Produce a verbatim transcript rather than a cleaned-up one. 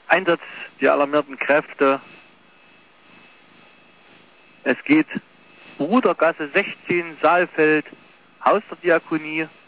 Einsatz der alarmierten Kräfte. Es geht Brudergasse sechzehn, Saalfeld, Haus der Diakonie.